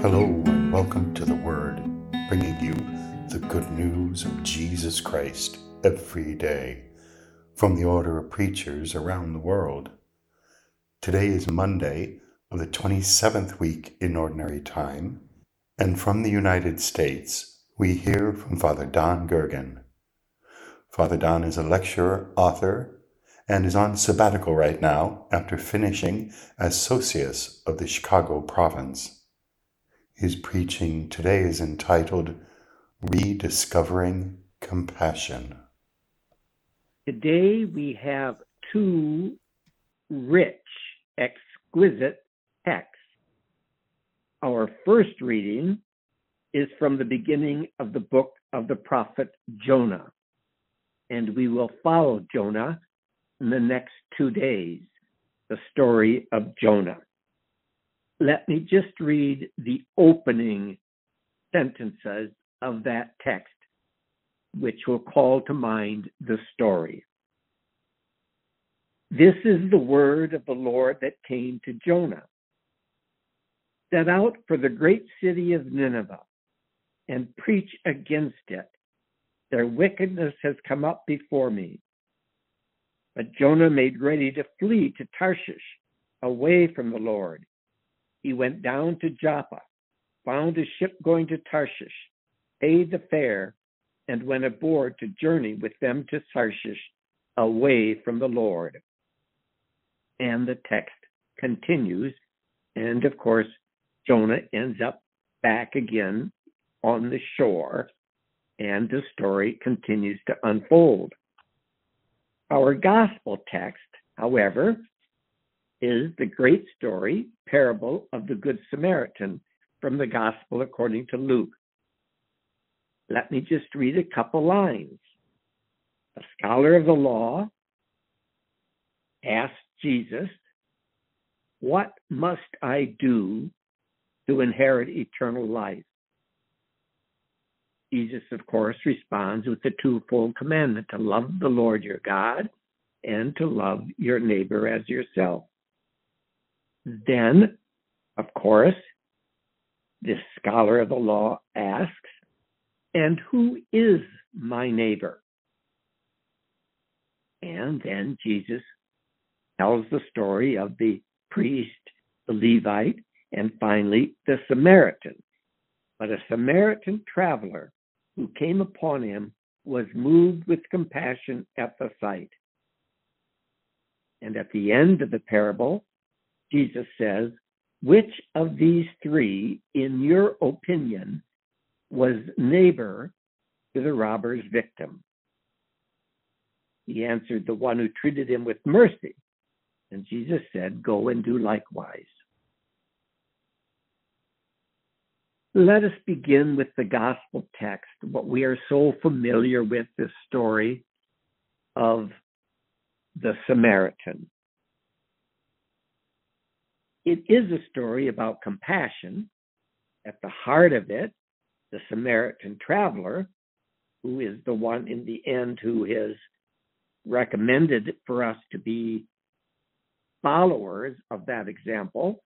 Hello and welcome to The Word, bringing you the good news of Jesus Christ every day from the order of preachers around the world. Today is Monday of the 27th week in Ordinary Time, and from the United States we hear from Father Don Gergen. Father Don is a lecturer, author, and is on sabbatical right now after finishing as Socius of the Chicago province. His preaching today is entitled Rediscovering Compassion. Today we have two rich, exquisite texts. Our first reading is from the beginning of the book of the prophet Jonah, and we will follow Jonah in the next 2 days, the story of Jonah. Let me just read the opening sentences of that text, which will call to mind the story. This is the word of the Lord that came to Jonah. Set out for the great city of Nineveh and preach against it. Their wickedness has come up before me. But Jonah made ready to flee to Tarshish, away from the Lord. He went down to Joppa, found a ship going to Tarshish, paid the fare, and went aboard to journey with them to Tarshish, away from the Lord. And the text continues, and of course, Jonah ends up back again on the shore, and the story continues to unfold. Our gospel text, however, is the great story, parable of the Good Samaritan from the Gospel according to Luke. Let me just read a couple lines. A scholar of the law asked Jesus, "What must I do to inherit eternal life?" Jesus, of course, responds with the twofold commandment to love the Lord your God and to love your neighbor as yourself. Then, of course, this scholar of the law asks, "And who is my neighbor?" And then Jesus tells the story of the priest, the Levite, and finally the Samaritan. But a Samaritan traveler who came upon him was moved with compassion at the sight. And at the end of the parable, Jesus says, "Which of these three, in your opinion, was neighbor to the robber's victim?" He answered, "The one who treated him with mercy." And Jesus said, "Go and do likewise." Let us begin with the gospel text, what we are so familiar with, this story of the Samaritan. It is a story about compassion. At the heart of it, the Samaritan traveler, who is the one in the end who is recommended for us to be followers of that example,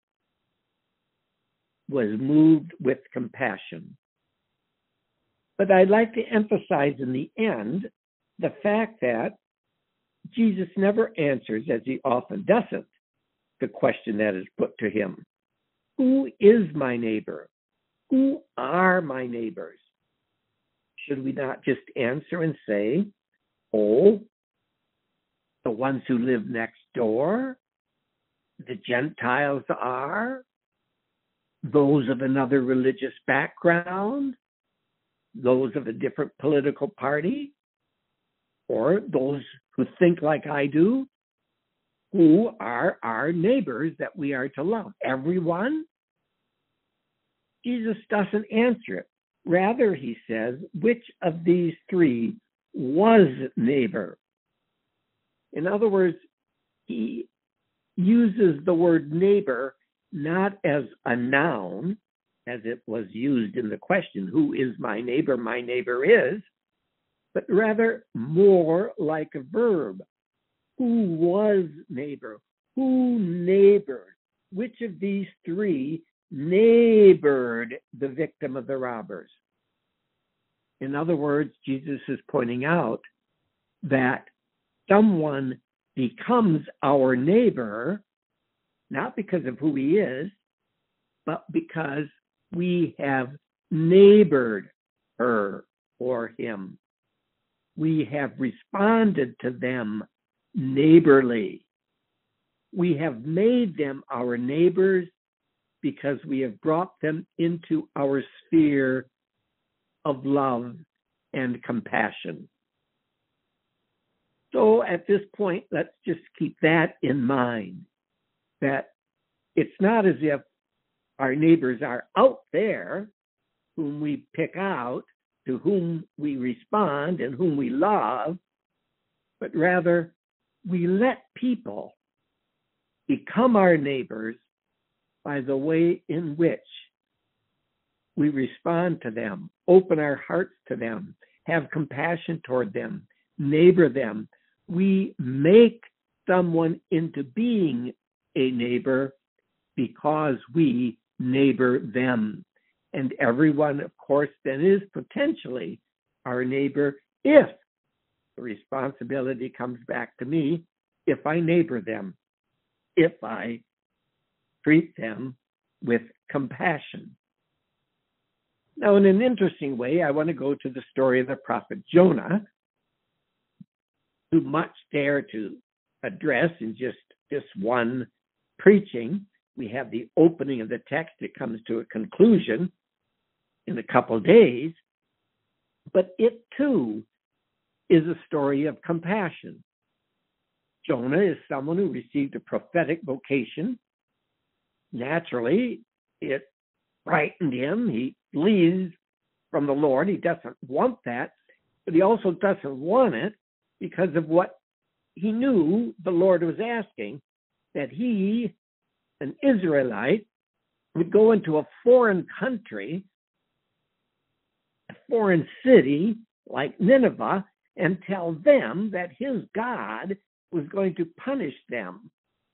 was moved with compassion. But I'd like to emphasize in the end the fact that Jesus never answers, as he often doesn't, the question that is put to him. Who is my neighbor? Who are my neighbors? Should we not just answer and say, "Oh, the ones who live next door, the Gentiles are, those of another religious background, those of a different political party, or those who think like I do? Who are our neighbors that we are to love? Everyone?" Jesus doesn't answer it. Rather, he says, which of these three was neighbor? In other words, he uses the word neighbor not as a noun, as it was used in the question, "Who is my neighbor?" My neighbor is, but rather more like a verb. Who was neighbor? Who neighbored? Which of these three neighbored the victim of the robbers. In other words, Jesus is pointing out that someone becomes our neighbor, not because of who he is, but because we have neighbored her or him. We have responded to them neighborly. We have made them our neighbors because we have brought them into our sphere of love and compassion. So at this point, let's just keep that in mind, that it's not as if our neighbors are out there whom we pick out, to whom we respond and whom we love, but rather we let people become our neighbors by the way in which we respond to them, open our hearts to them, have compassion toward them, neighbor them. We make someone into being a neighbor because we neighbor them. And everyone, of course, then is potentially our neighbor if the responsibility comes back to me, if I neighbor them, if I treat them with compassion. Now, in an interesting way, I want to go to the story of the prophet Jonah, too much there to address in just this one preaching. We have the opening of the text. It comes to a conclusion in a couple of days, but it too is a story of compassion. Jonah is someone who received a prophetic vocation. Naturally, it frightened him. He flees from the Lord. He doesn't want that, but he also doesn't want it because of what he knew the Lord was asking, that he, an Israelite, would go into a foreign country, a foreign city like Nineveh, and tell them that his God was going to punish them.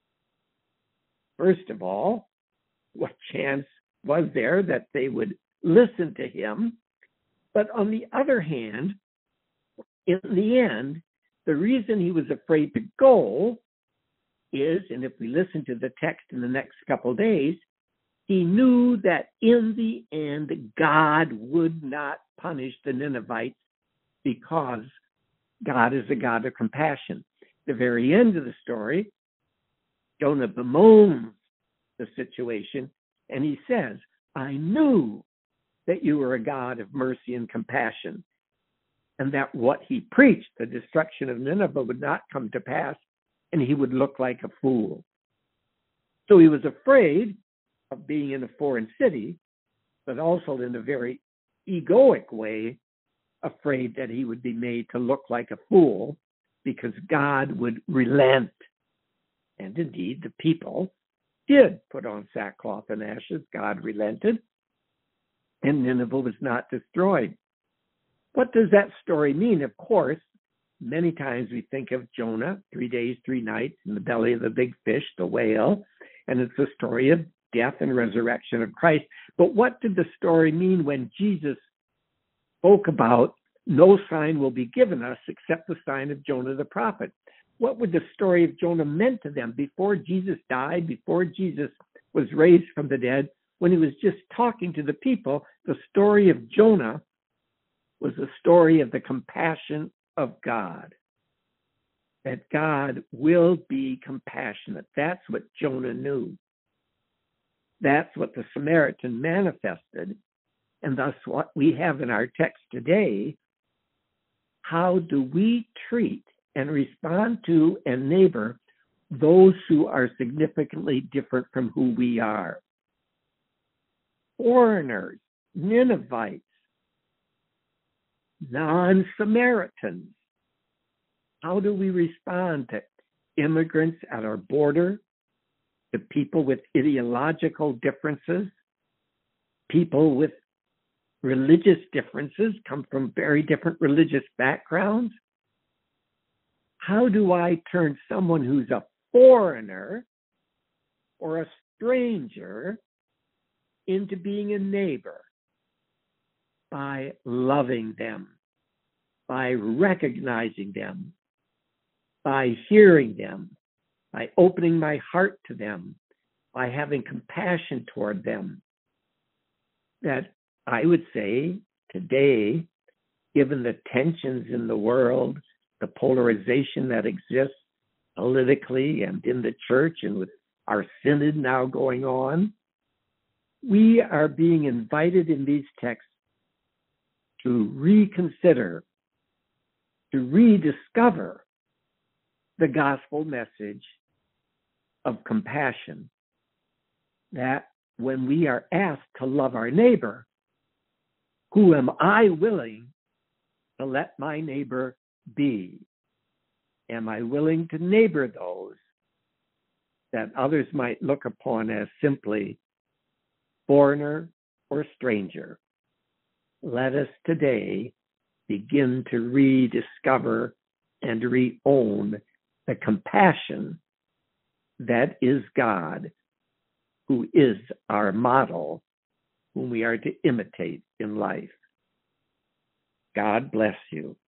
First of all, what chance was there that they would listen to him? But on the other hand, in the end, the reason he was afraid to go is, and if we listen to the text in the next couple of days, he knew that in the end, God would not punish the Ninevites because God is a God of compassion. The very end of the story, Jonah bemoans the situation, and he says, I knew that you were a God of mercy and compassion, and that what he preached, the destruction of Nineveh, would not come to pass, and he would look like a fool. So he was afraid of being in a foreign city, but also in a very egoic way, afraid that he would be made to look like a fool because God would relent. And indeed, the people did put on sackcloth and ashes. God relented, and Nineveh was not destroyed. What does that story mean? Of course, many times we think of Jonah, 3 days, 3 nights in the belly of the big fish, the whale, and it's the story of death and resurrection of Christ. But what did the story mean when Jesus spoke about no sign will be given us except the sign of Jonah the prophet? What would the story of Jonah meant to them before Jesus died, before Jesus was raised from the dead, when he was just talking to the people? The story of Jonah was the story of the compassion of God, that God will be compassionate. That's what Jonah knew. That's what the Samaritan manifested, and thus what we have in our text today. How do we treat and respond to and neighbor those who are significantly different from who we are? Foreigners, Ninevites, non-Samaritans. How do we respond to immigrants at our border, to people with ideological differences, people with religious differences, come from very different religious backgrounds? How do I turn someone who's a foreigner or a stranger into being a neighbor by loving them, by recognizing them, by hearing them, by opening my heart to them, by having compassion toward them. That I would say today, given the tensions in the world, the polarization that exists politically and in the church and with our synod now going on, we are being invited in these texts to reconsider, to rediscover the gospel message of compassion, that when we are asked to love our neighbor, who am I willing to let my neighbor be? Am I willing to neighbor those that others might look upon as simply foreigner or stranger? Let us today begin to rediscover and re-own the compassion that is God, who is our model, whom we are to imitate in life. God bless you.